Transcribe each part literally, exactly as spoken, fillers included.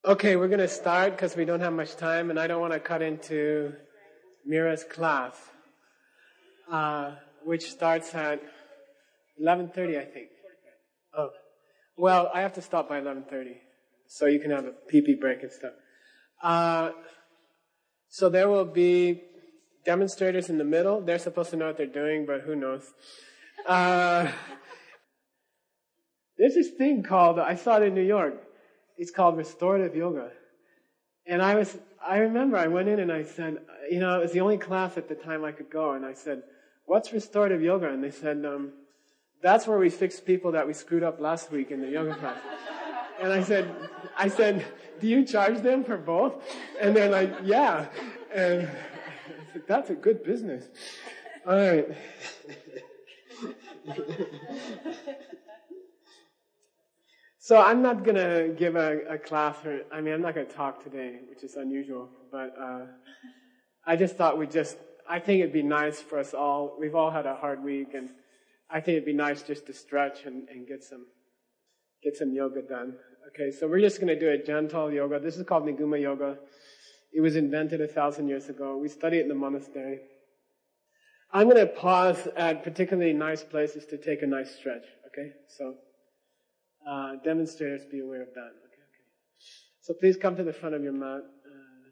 Okay, we're going to start because we don't have much time, and I don't want to cut into Mira's class, uh, which starts at eleven thirty, I think. Oh, well, I have to stop by eleven thirty, so you can have a pee-pee break and stuff. Uh, so there will be demonstrators in the middle. They're supposed to know what they're doing, but who knows? Uh, there's this thing called, I saw it in New York. It's called restorative yoga. And I was, I remember I went in and I said, you know, it was the only class at the time I could go. And I said, what's restorative yoga? And they said, um, that's where we fix people that we screwed up last week in the yoga class. And I said, I said, do you charge them for both? And they're like, yeah. And I said, that's a good business. All right. So I'm not going to give a, a class, or, I mean, I'm not going to talk today, which is unusual, but uh, I just thought we'd just, I think it'd be nice for us all, we've all had a hard week, and I think it'd be nice just to stretch and, and get some get some yoga done. Okay, so we're just going to do a gentle yoga. This is called Niguma Yoga. It was invented a thousand years ago. We study it in the monastery. I'm going to pause at particularly nice places to take a nice stretch, okay? So... Uh, demonstrators, be aware of that. Okay, okay. So please come to the front of your mat. Uh,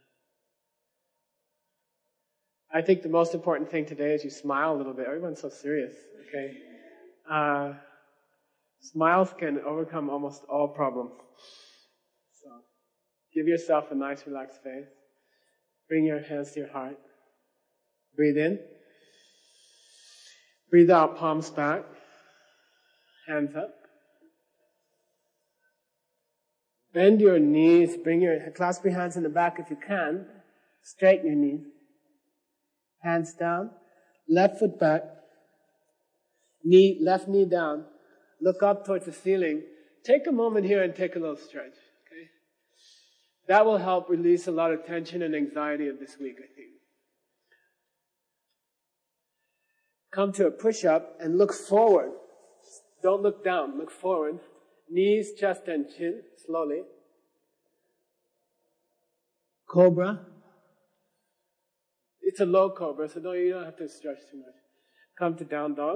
I think the most important thing today is you smile a little bit. Everyone's so serious. Okay. Uh, smiles can overcome almost all problems. So give yourself a nice, relaxed face. Bring your hands to your heart. Breathe in. Breathe out, palms back. Hands up. Bend your knees, bring your, clasp your hands in the back if you can. Straighten your knees. Hands down. Left foot back. Knee, left knee down. Look up towards the ceiling. Take a moment here and take a little stretch, okay? That will help release a lot of tension and anxiety of this week, I think. Come to a push-up and look forward. Don't look down, look forward. Knees, chest, and chin, slowly. Cobra. It's a low cobra, so don't, you don't have to stretch too much. Come to down dog.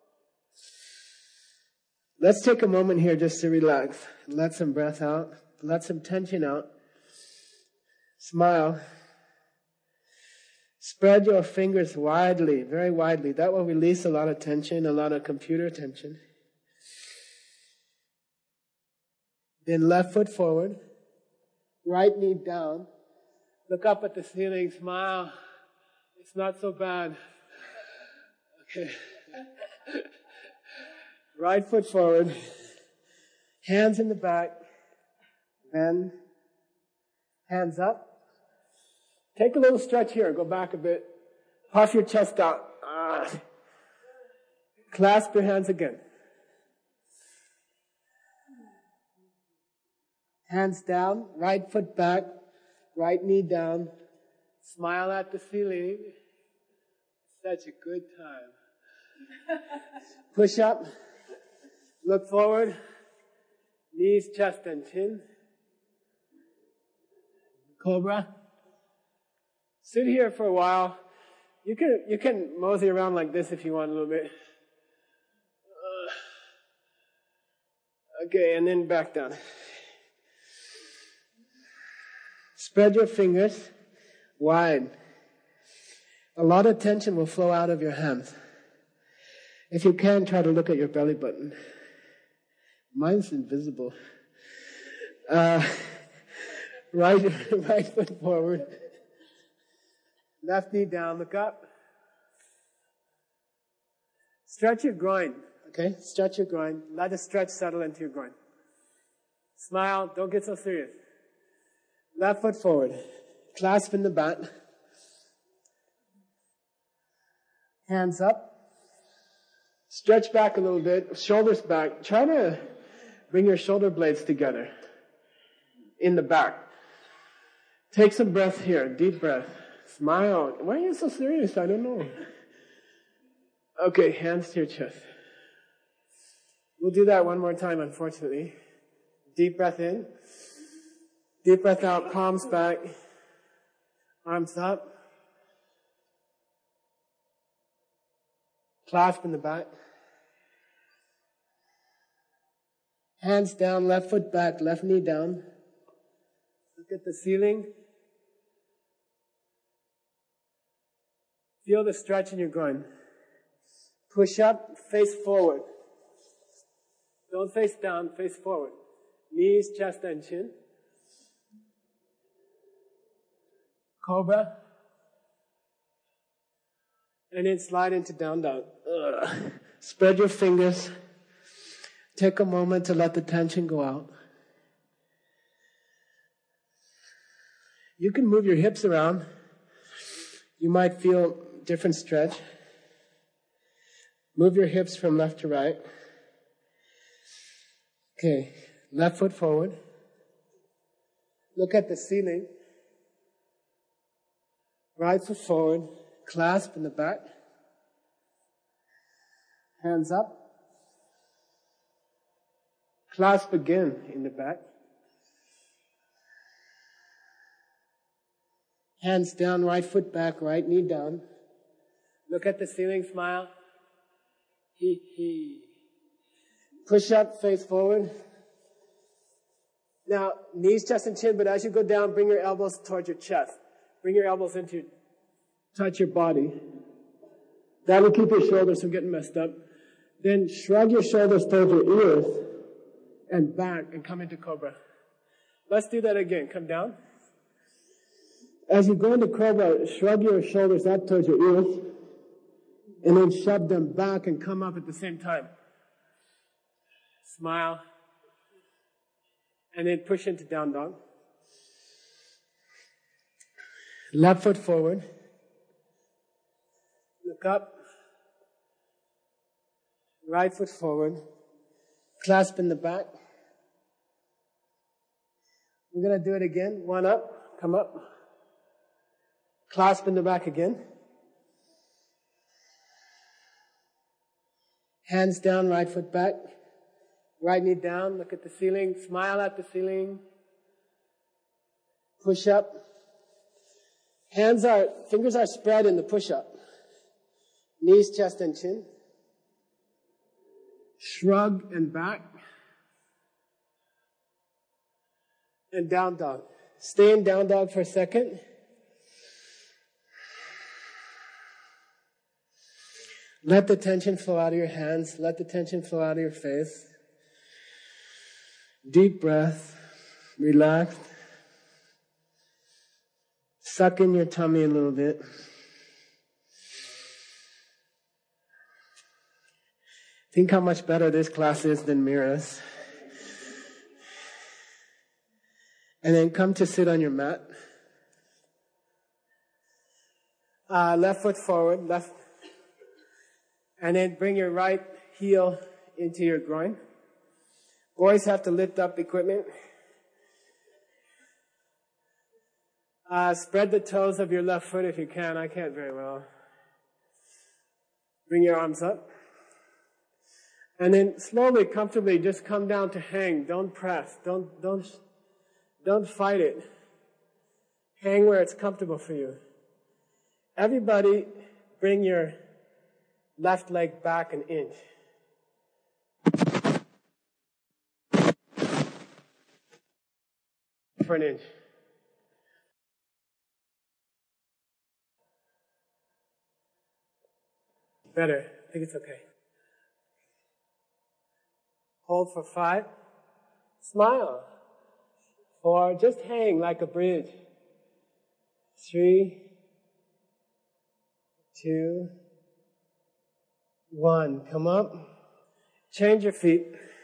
Let's take a moment here just to relax. Let some breath out. Let some tension out. Smile. Spread your fingers widely, very widely. That will release a lot of tension, a lot of computer tension. Then left foot forward, right knee down, look up at the ceiling, smile. It's not so bad. Okay. Right foot forward, hands in the back, bend, hands up. Take a little stretch here, go back a bit. Puff your chest out. Ah. Clasp your hands again. Hands down, right foot back, right knee down. Smile at the ceiling. Such a good time. Push up. Look forward. Knees, chest, and chin. Cobra. Sit here for a while. You can you can mosey around like this if you want a little bit. Uh, okay, and then back down. Spread your fingers wide. A lot of tension will flow out of your hands. If you can, try to look at your belly button. Mine's invisible. Uh, right, right foot forward. Left knee down, look up. Stretch your groin, okay? Stretch your groin. Let the stretch settle into your groin. Smile, don't get so serious. Left foot forward. Clasp in the back. Hands up. Stretch back a little bit. Shoulders back. Try to bring your shoulder blades together. In the back. Take some breath here. Deep breath. Smile. Why are you so serious? I don't know. Okay, hands to your chest. We'll do that one more time, unfortunately. Deep breath in. Deep breath out, palms back, arms up. Clasp in the back. Hands down, left foot back, left knee down. Look at the ceiling. Feel the stretch in your groin. Push up, face forward. Don't face down, face forward. Knees, chest, and chin. Cobra. And then slide into down dog. Ugh. Spread your fingers. Take a moment to let the tension go out. You can move your hips around. You might feel different stretch. Move your hips from left to right. Okay, left foot forward. Look at the ceiling. Right foot forward. Clasp in the back. Hands up. Clasp again in the back. Hands down, right foot back, right knee down. Look at the ceiling, smile. Hee hee. Push up, face forward. Now, knees, chest, and chin, but as you go down, bring your elbows towards your chest. Bring your elbows into, touch your body. That will keep your shoulders from getting messed up. Then shrug your shoulders towards your ears and back and come into cobra. Let's do that again. Come down. As you go into cobra, shrug your shoulders up towards your ears and then shove them back and come up at the same time. Smile. And then push into down dog. Left foot forward. Look up. Right foot forward. Clasp in the back. We're going to do it again. One up. Come up. Clasp in the back again. Hands down, right foot back. Right knee down. Look at the ceiling. Smile at the ceiling. Push up. Hands are, fingers are spread in the push-up. Knees, chest, and chin. Shrug and back. And down dog. Stay in down dog for a second. Let the tension flow out of your hands. Let the tension flow out of your face. Deep breath. Relax. Suck in your tummy a little bit. Think how much better this class is than Mira's. And then come to sit on your mat. Uh, left foot forward, left. And then bring your right heel into your groin. Boys have to lift up equipment. Uh, spread the toes of your left foot if you can. I can't very well. Bring your arms up. And then slowly, comfortably, just come down to hang. Don't press. Don't, don't, don't fight it. Hang where it's comfortable for you. Everybody, bring your left leg back an inch. For an inch. Better. I think it's okay. Hold for five. Smile. Four. Just hang like a bridge. Three. Two. One. Come up. Change your feet.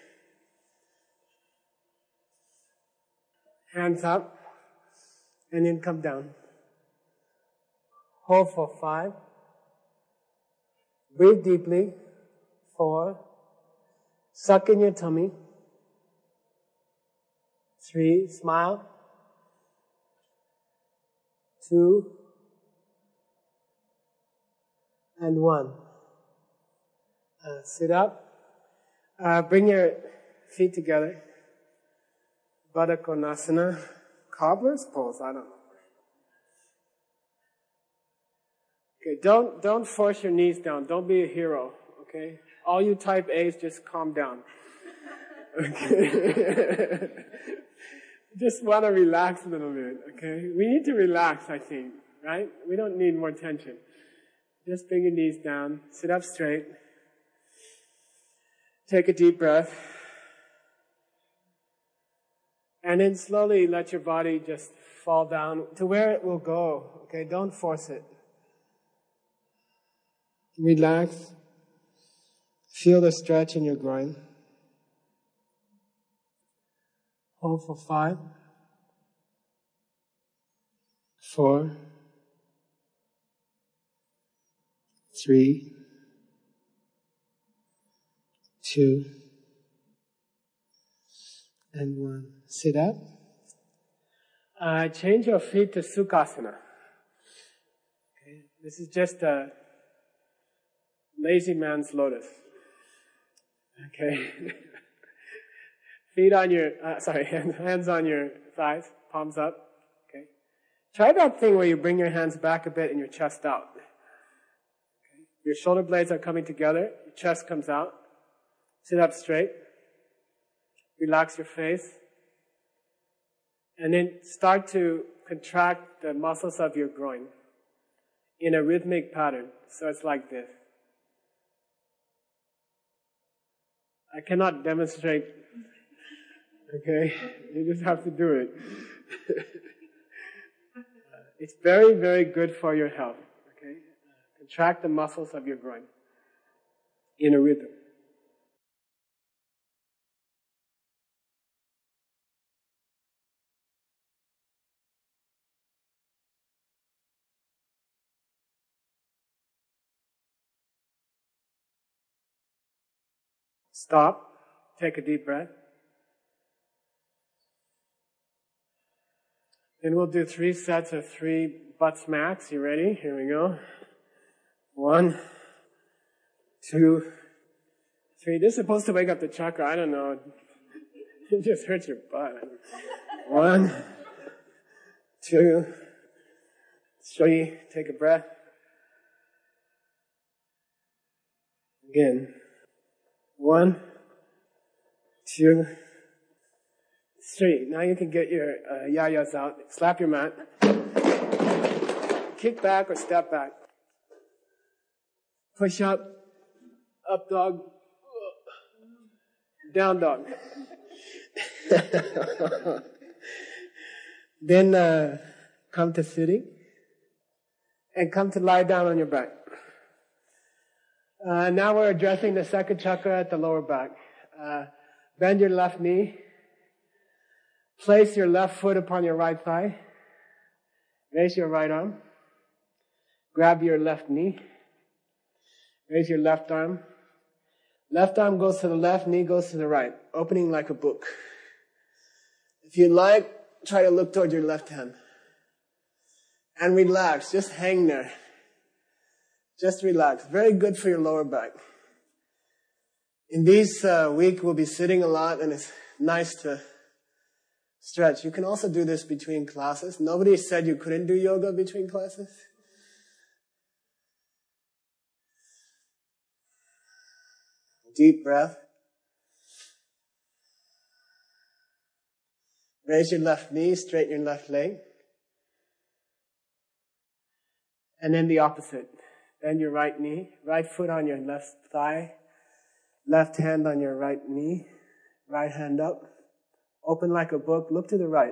Hands up. And then come down. Hold for five. Breathe deeply. Four. Suck in your tummy. Three. Smile. Two. And one. Uh, sit up. Uh, bring your feet together. Baddha Konasana. cobbler's pose, I don't know. Okay, don't, don't force your knees down. Don't be a hero, okay? All you type A's, just calm down. Okay? Just want to relax a little bit, okay? We need to relax, I think, right? We don't need more tension. Just bring your knees down, sit up straight, take a deep breath, and then slowly let your body just fall down to where it will go, okay? Don't force it. Relax. Feel the stretch in your groin. Hold for five, four, three, two, and one. Sit up. Uh, change your feet to Sukhasana. Okay. This is just a lazy man's lotus. Okay. Feet on your, uh, sorry, hands on your thighs, palms up. Okay. Try that thing where you bring your hands back a bit and your chest out. Okay. Your shoulder blades are coming together, your chest comes out. Sit up straight. Relax your face. And then start to contract the muscles of your groin in a rhythmic pattern. So it's like this. I cannot demonstrate. Okay? You just have to do it. It's very, very good for your health. Okay? Contract the muscles of your groin in a rhythm. Stop. Take a deep breath. Then we'll do three sets of three butt smacks. You ready? Here we go. One, two, three. This is supposed to wake up the chakra. I don't know. It just hurts your butt. One, two, three. Take a breath. Again. One, two, three. Now you can get your uh, yayas out. Slap your mat. Kick back or step back. Push up. Up dog. Down dog. Then uh, come to sitting. And come to lie down on your back. Uh, now we're addressing the second chakra at the lower back. Uh, bend your left knee. Place your left foot upon your right thigh. Raise your right arm. Grab your left knee. Raise your left arm. Left arm goes to the left, knee goes to the right, opening like a book. If you like, try to look toward your left hand. And relax, just hang there. Just relax. Very good for your lower back. In these uh, week, we'll be sitting a lot, and it's nice to stretch. You can also do this between classes. Nobody said you couldn't do yoga between classes. Deep breath. Raise your left knee, straighten your left leg. And then the opposite. Bend your right knee, right foot on your left thigh, left hand on your right knee, right hand up, open like a book, look to the right.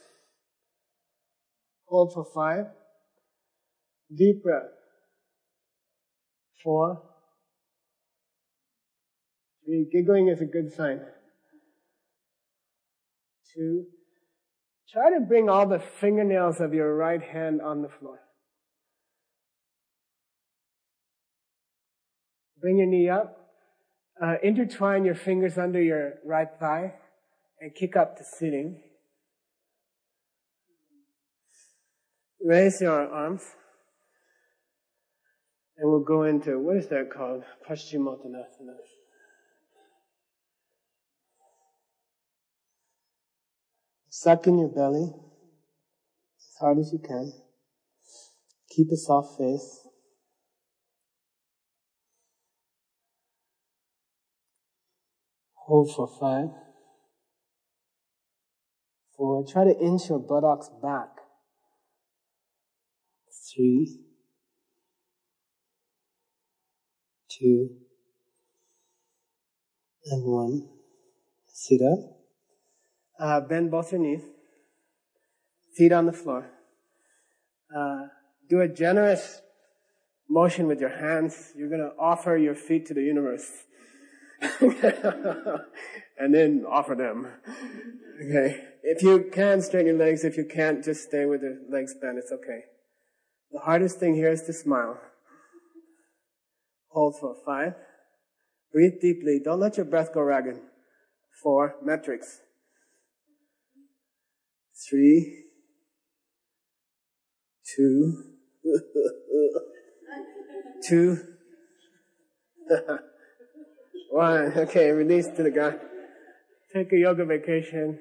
Hold for five. Deep breath. Four. Three. Giggling is a good sign. Two. Try to bring all the fingernails of your right hand on the floor. Bring your knee up. Uh, intertwine your fingers under your right thigh and kick up to sitting. Raise your arms. And we'll go into, what is that called? Paschimottanasana. Suck in your belly. as hard as you can. Keep a soft face. Hold for five. Four. Try to inch your buttocks back. Three. Two. And one. Sit up. Uh, bend both your knees. Feet on the floor. Uh, do a generous motion with your hands. You're going to offer your feet to the universe. And then offer them. Okay. If you can, straighten your legs. If you can't, just stay with the legs bent. It's okay. The hardest thing here is to smile. Hold for five. Breathe deeply. Don't let your breath go ragged. Four. Metrics. Three. Two. Two. One. Okay, release to the ground. Take a yoga vacation.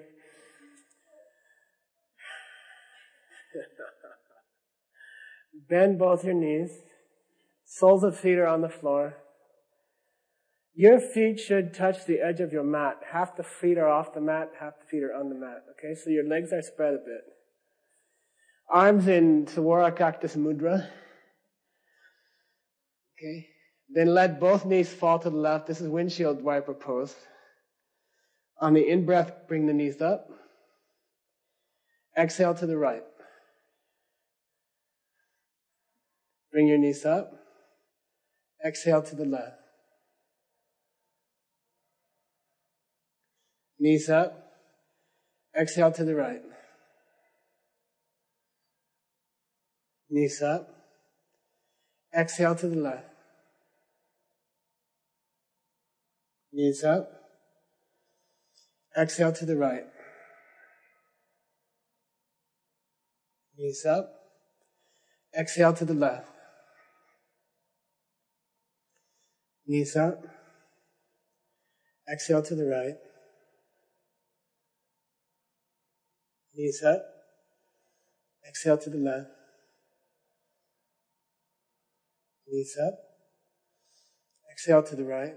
Bend both your knees. Soles of feet are on the floor. Your feet should touch the edge of your mat. Half the feet are off the mat, half the feet are on the mat. Okay, so your legs are spread a bit. Arms in Sawara Cactus Mudra. Okay. Then let both knees fall to the left. This is windshield wiper pose. On the in-breath, bring the knees up. Exhale to the right. Bring your knees up. Exhale to the left. Knees up. Exhale to the right. Knees up. Exhale to the left. Knees up. Exhale to the right. Knees up. Exhale to the left. Knees up. Exhale to the right. Knees up. Exhale to the left. Knees up. Exhale to the right.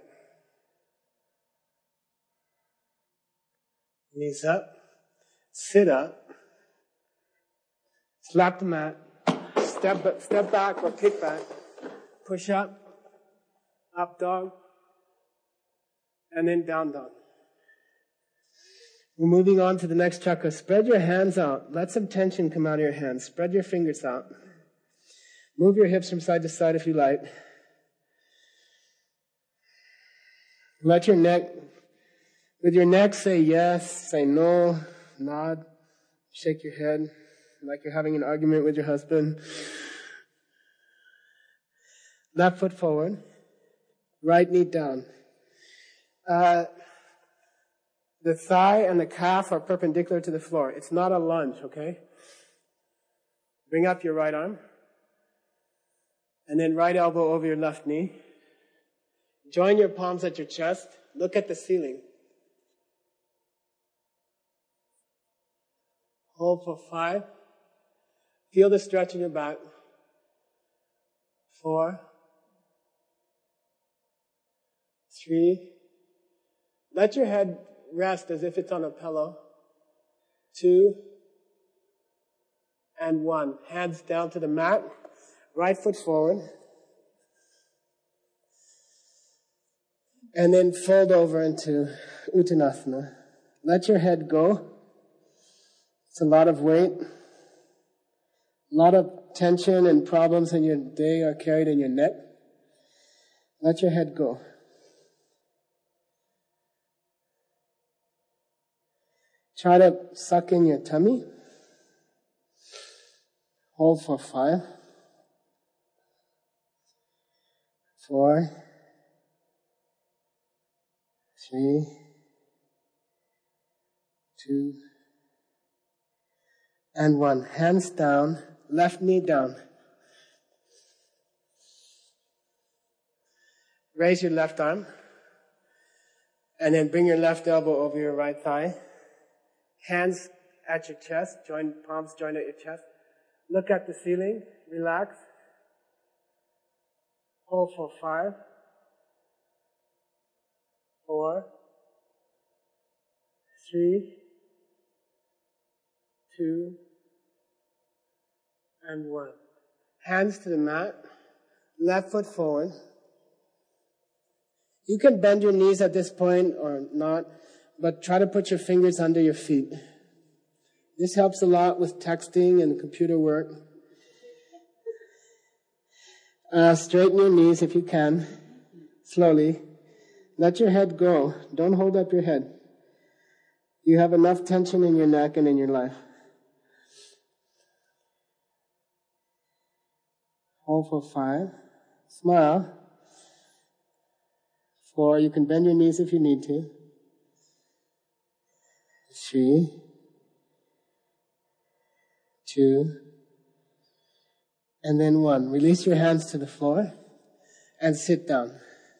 Knees up. Sit up. Slap the mat. Step, step back or kick back. Push up. Up dog. And then down dog. We're moving on to the next chakra. Spread your hands out. Let some tension come out of your hands. Spread your fingers out. Move your hips from side to side if you like. Let your neck, with your neck say yes, say no, nod, shake your head like you're having an argument with your husband. Left foot forward. Right knee down. Uh, the thigh and the calf are perpendicular to the floor. It's not a lunge, okay? Bring up your right arm. And then right elbow over your left knee. Join your palms at your chest. Look at the ceiling. Hold for five. Feel the stretch in your back. Four. Three. Let your head rest as if it's on a pillow. Two. And one. Hands down to the mat. Right foot forward. And then fold over into Uttanasana. Let your head go. It's a lot of weight. A lot of tension and problems in your day are carried in your neck. Let your head go. Try to suck in your tummy. Hold for five. Four. Three. Two. And one. Hands down. Left knee down. Raise your left arm. And then bring your left elbow over your right thigh. Hands at your chest. Join, palms join at your chest. Look at the ceiling, relax. Hold for five, four, three, two, and one. Hands to the mat, left foot forward. You can bend your knees at this point or not, but try to put your fingers under your feet. This helps a lot with texting and computer work. Uh, straighten your knees if you can, slowly. Let your head go. Don't hold up your head. You have enough tension in your neck and in your life. Hold for five. Smile. Four. You can bend your knees if you need to. Three. Two. And then one. Release your hands to the floor and sit down.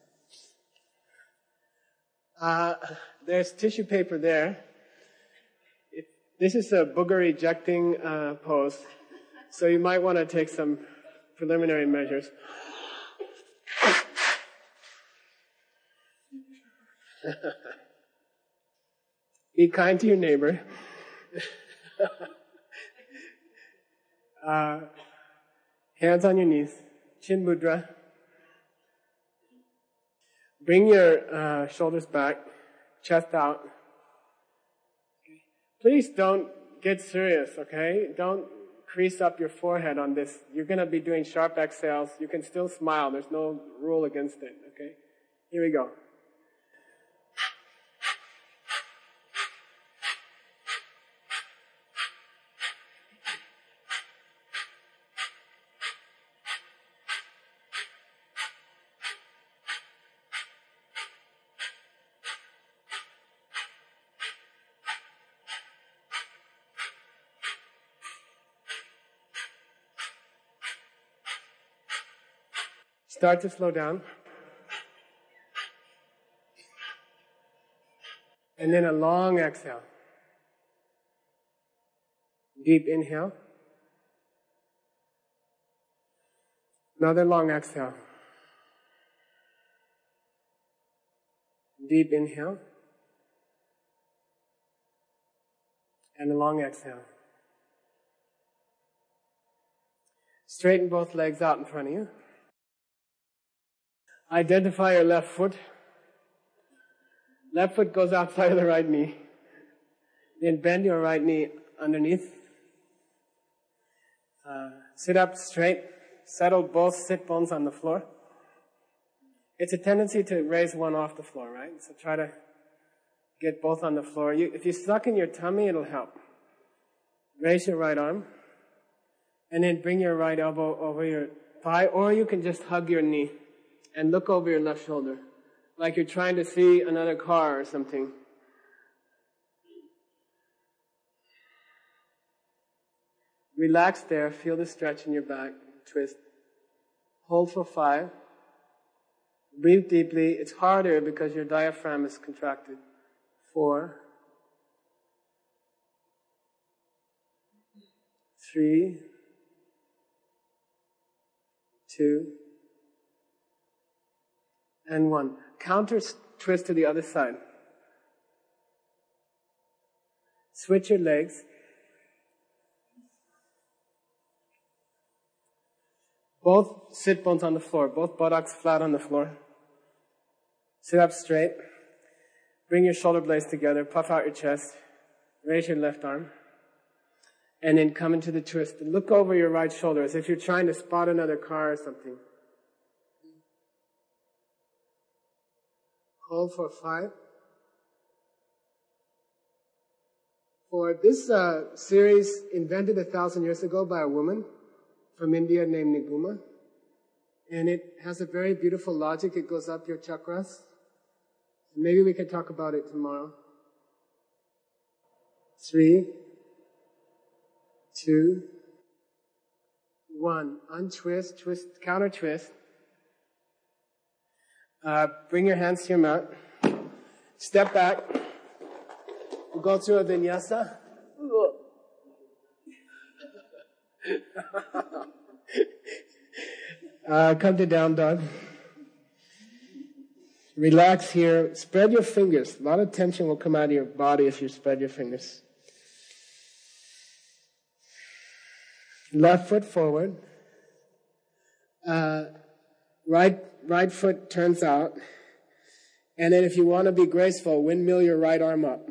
Uh, there's tissue paper there. It, this is a booger ejecting uh, pose, so you might want to take some preliminary measures. Be kind to your neighbor. uh, hands on your knees. Chin mudra. Bring your uh, shoulders back, chest out. Please don't get serious, okay? Don't crease up your forehead on this. You're going to be doing sharp exhales. You can still smile. There's no rule against it, okay? Here we go. Start to slow down. And then a long exhale. Deep inhale. Another long exhale. Deep inhale. And a long exhale. Straighten both legs out in front of you. Identify your left foot. Left foot goes outside of the right knee. Then bend your right knee underneath. Uh, sit up straight. Settle both sit bones on the floor. It's a tendency to raise one off the floor, right? So try to get both on the floor. You, if you suck in your tummy, it'll help. Raise your right arm. And then bring your right elbow over your thigh, or you can just hug your knee and look over your left shoulder, like you're trying to see another car or something. Relax there. Feel the stretch in your back. Twist. Hold for five. Breathe deeply. It's harder because your diaphragm is contracted. Four. Three. Two. And one. Counter twist to the other side. Switch your legs. Both sit bones on the floor, both buttocks flat on the floor. Sit up straight. Bring your shoulder blades together, puff out your chest. Raise your left arm. And then come into the twist. Look over your right shoulder as if you're trying to spot another car or something. Hold for five. For this uh, series, invented a thousand years ago by a woman from India named Niguma. And it has a very beautiful logic. It goes up your chakras. Maybe we can talk about it tomorrow. Three, two, one. Untwist, twist, counter twist. Uh, bring your hands to your mat. Step back. We'll go through a vinyasa. uh, come to down dog. Relax here. Spread your fingers. A lot of tension will come out of your body if you spread your fingers. Left foot forward. Uh, right, right foot turns out. And then if you want to be graceful, windmill your right arm up.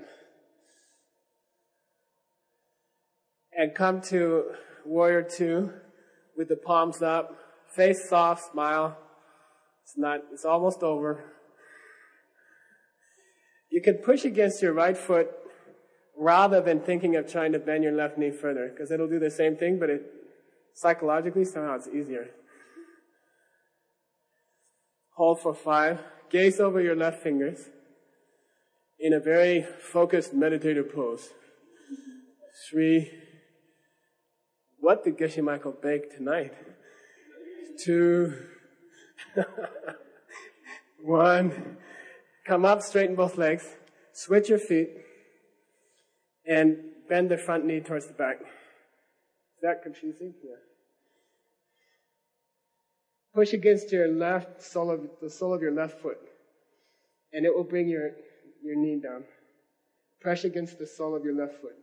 And come to warrior two with the palms up. Face soft, smile. It's not, it's almost over. You can push against your right foot rather than thinking of trying to bend your left knee further, because it'll do the same thing, but it psychologically somehow it's easier. Hold for five. Gaze over your left fingers in a very focused meditative pose. Three. What did Geshe Michael bake tonight? Two. One. Come up, straighten both legs. Switch your feet. And bend the front knee towards the back. Is that confusing? Yeah. Push against your left sole of, the sole of your left foot. And it will bring your, your knee down. Press against the sole of your left foot.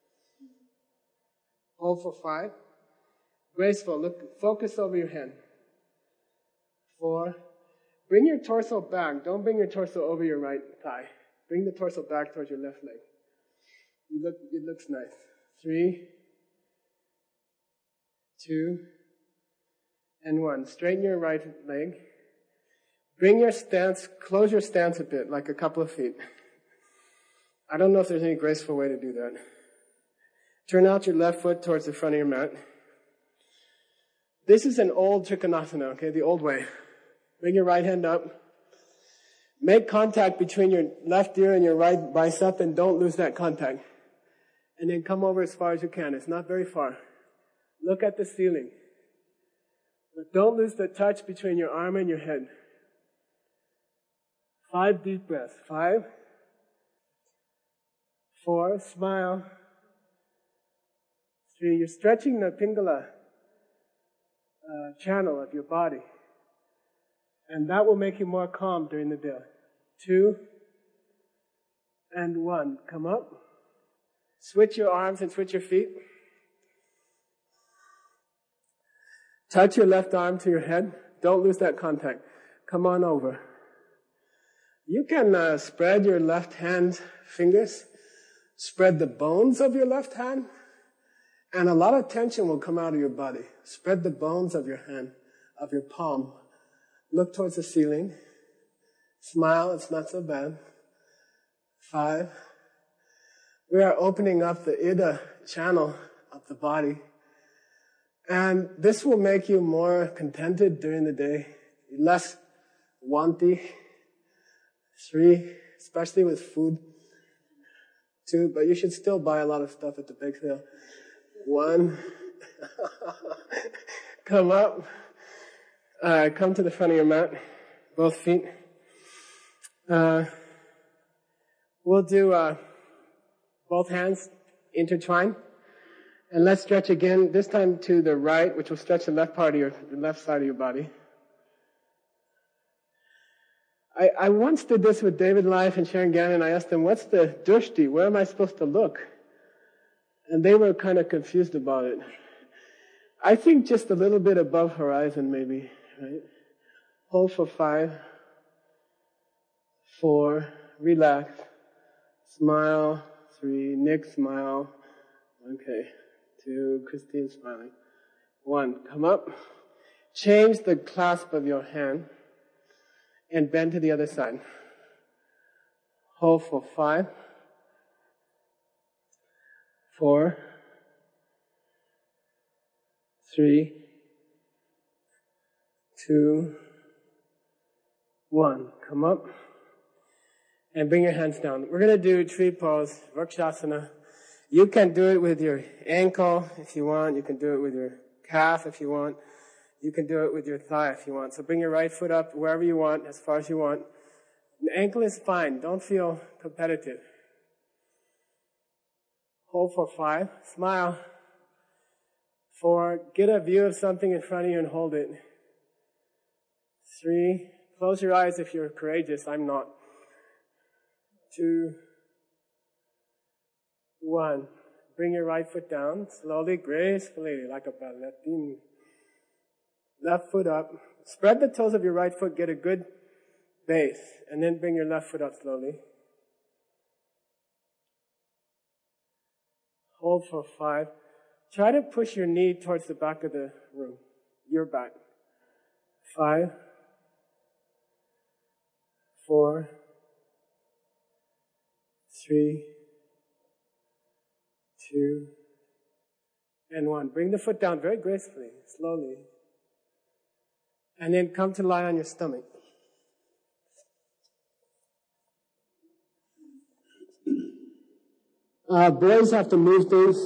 Hold for five. Graceful. Look, focus over your hand. Four. Bring your torso back. Don't bring your torso over your right thigh. Bring the torso back towards your left leg. You look, it looks nice. Three. Two. And one. Straighten your right leg. Bring your stance, close your stance a bit, like a couple of feet. I don't know if there's any graceful way to do that. Turn out your left foot towards the front of your mat. This is an old Trikonasana, okay, the old way. Bring your right hand up. Make contact between your left ear and your right bicep and don't lose that contact. And then come over as far as you can. It's not very far. Look at the ceiling. But don't lose the touch between your arm and your head. Five deep breaths. Five. Four. Smile. Three. You're stretching the Pingala uh, channel of your body. And that will make you more calm during the day. Two. And one. Come up. Switch your arms and switch your feet. Touch your left arm to your head. Don't lose that contact. Come on over. You can uh, spread your left hand fingers, spread the bones of your left hand, and a lot of tension will come out of your body. Spread the bones of your hand, of your palm. Look towards the ceiling. Smile, it's not so bad. Five. We are opening up the Ida channel of the body. And this will make you more contented during the day, less wanty. Three, especially with food. Two, but you should still buy a lot of stuff at the big sale. One, come up, uh, come to the front of your mat, both feet. Uh, we'll do uh, both hands intertwined. And let's stretch again, this time to the right, which will stretch the left part of your, the left side of your body. I, I once did this with David Life and Sharon Gannon. I asked them, what's the drishti? Where am I supposed to look? And they were kind of confused about it. I think just a little bit above horizon, maybe, right? Hold for five, four, relax, smile, three, Nick, smile, okay. Two, Christine smiling. One, come up. Change the clasp of your hand and bend to the other side. Hold for five, four, three, two, one. Come up and bring your hands down. We're going to do tree pose, Vrikshasana. You can do it with your ankle if you want. You can do it with your calf if you want. You can do it with your thigh if you want. So bring your right foot up wherever you want, as far as you want. The ankle is fine. Don't feel competitive. Hold for five. Smile. Four, get a view of something in front of you and hold it. Three, close your eyes if you're courageous. I'm not. Two, one. Bring your right foot down, slowly, gracefully, like a balletin. Left foot up. Spread the toes of your right foot, get a good base, and then bring your left foot up slowly. Hold for five. Try to push your knee towards the back of the room, your back. Five, four, three, two, and one. Bring the foot down very gracefully, slowly. And then come to lie on your stomach. Uh, boys have to move things.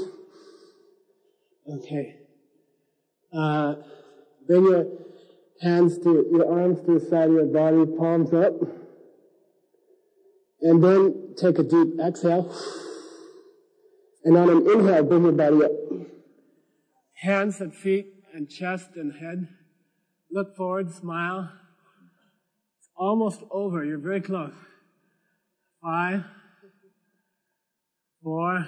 Okay. Uh, bring your hands to, your arms to the side of your body, palms up. And then take a deep exhale. And on an inhale, bring your body up. Hands and feet and chest and head. Look forward, smile. It's almost over. You're very close. Five, four,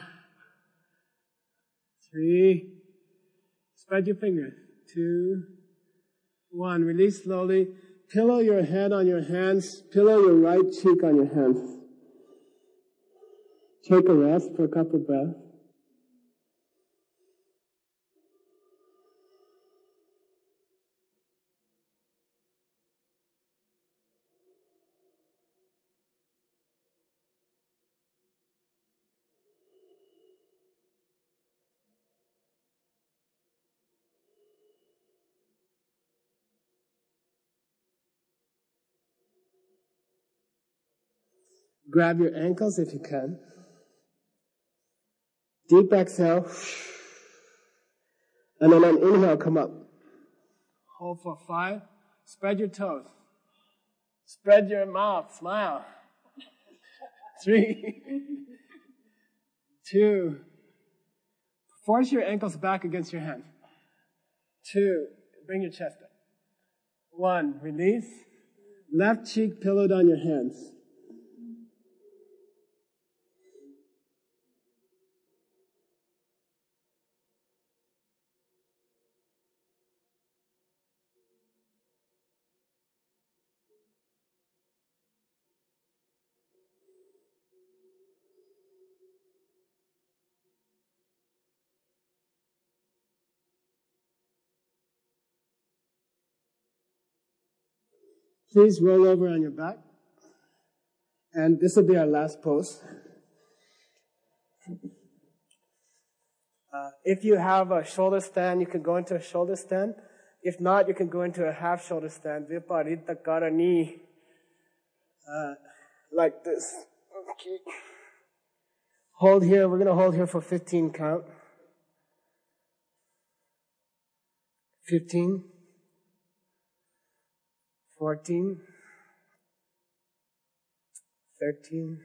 three, spread your fingers. Two, one. Release slowly. Pillow your head on your hands. Pillow your right cheek on your hands. Take a rest for a couple of breaths. Grab your ankles if you can. Deep exhale. And then on inhale, come up. Hold for five. Spread your toes. Spread your mouth. Smile. Three. Two. Force your ankles back against your hand. Two. Bring your chest up. One. Release. Left cheek pillowed on your hands. Please roll over on your back. And this will be our last pose. Uh, if you have a shoulder stand, you can go into a shoulder stand. If not, you can go into a half shoulder stand. Viparita Karani. Uh, like this. Okay. Hold here. We're going to hold here for fifteen count. fifteen. fourteen. thirteen.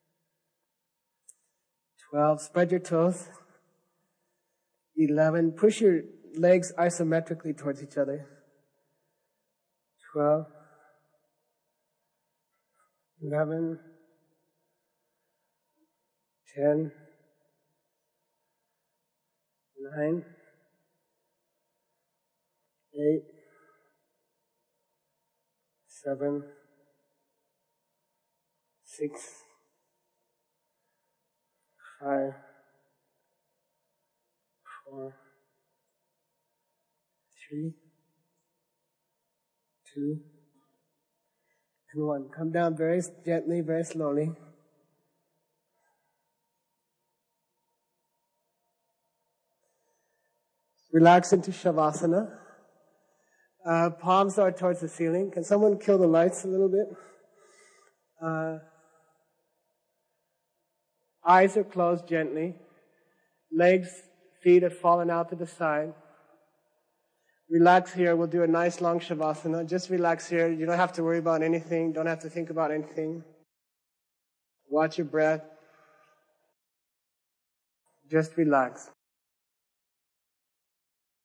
twelve. Spread your toes. eleven. Push your legs isometrically towards each other. twelve. eleven. ten. nine. eight. seven. six. five. four. three. two. And one. Come down very gently, very slowly. Relax into Shavasana. Uh, palms are towards the ceiling. Can someone kill the lights a little bit? Uh, eyes are closed gently. Legs, feet have fallen out to the side. Relax here. We'll do a nice long Shavasana. Just relax here. You don't have to worry about anything. Don't have to think about anything. Watch your breath. Just relax.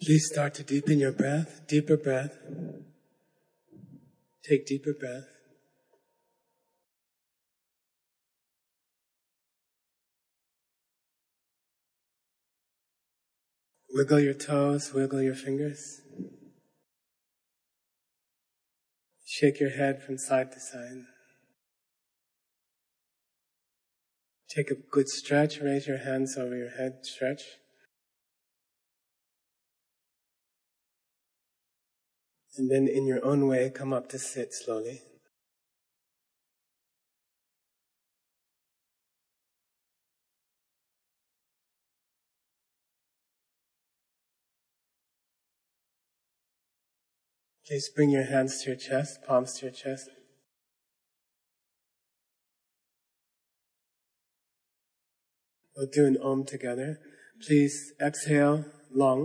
Please start to deepen your breath, deeper breath. Take deeper breath. Wiggle your toes, wiggle your fingers. Shake your head from side to side. Take a good stretch, raise your hands over your head, stretch. And then in your own way, come up to sit slowly. Please bring your hands to your chest, palms to your chest. We'll do an Om together. Please exhale long.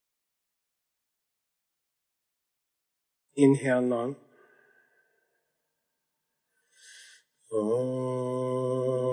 Inhale long. Om.